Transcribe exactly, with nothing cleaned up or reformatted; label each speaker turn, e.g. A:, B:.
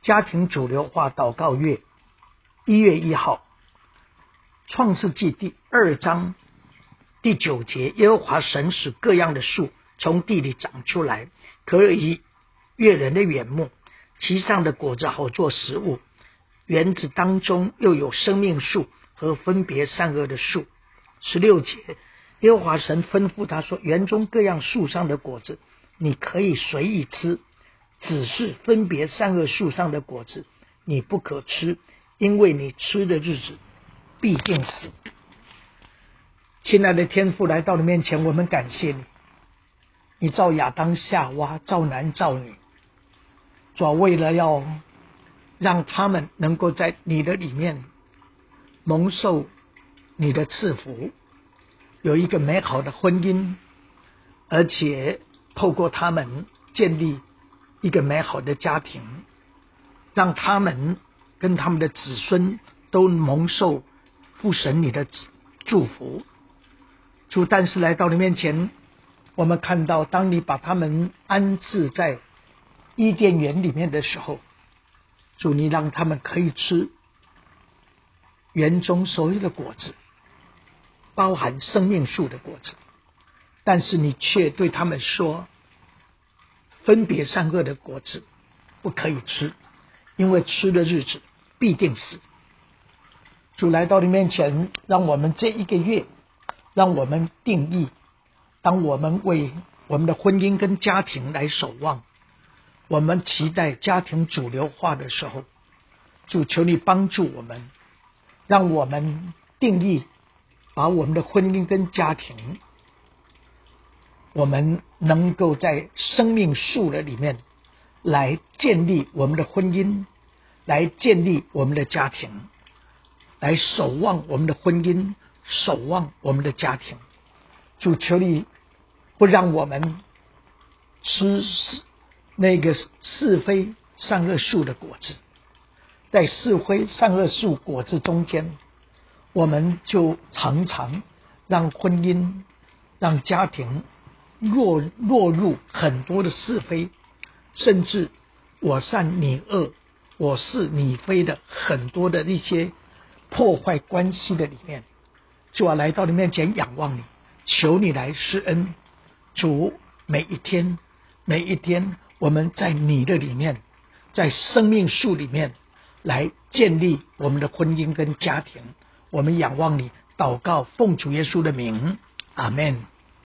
A: 家庭主流化祷告月，一月一号，创世纪第二章第九节，耶和华神使各样的树从地里长出来，可以悦人的眼目，其上的果子好做食物，园子当中又有生命树和分别善恶的树。十六节，耶和华神吩咐他说，园中各样树上的果子你可以随意吃，只是分别善恶树上的果子你不可吃，因为你吃的日子必定死。亲爱的天父，来到你面前，我们感谢你，你造亚当夏娃，造男造女，主要为了要让他们能够在你的里面蒙受你的赐福，有一个美好的婚姻，而且透过他们建立一个美好的家庭，让他们跟他们的子孙都蒙受父神你的祝福。主，但是来到你面前，我们看到当你把他们安置在伊甸园里面的时候，主，你让他们可以吃园中所有的果子，包含生命树的果子，但是你却对他们说，分别善恶的果子不可以吃，因为吃的日子必定死。主，来到你面前，让我们这一个月，让我们定义，当我们为我们的婚姻跟家庭来守望，我们期待家庭主流化的时候，主，求你帮助我们，让我们定义，把我们的婚姻跟家庭，我们能够在生命树的里面来建立我们的婚姻，来建立我们的家庭，来守望我们的婚姻，守望我们的家庭。主，求你不让我们吃那个是非善恶树的果子，在是非善恶树果子中间，我们就常常让婚姻让家庭落落入很多的是非，甚至我善你恶，我是你非的很多的一些破坏关系的里面。主啊，来到你面前仰望你，求你来施恩。主，每一天每一天我们在你的里面，在生命树里面来建立我们的婚姻跟家庭。我们仰望你，祷告奉主耶稣的名，阿们。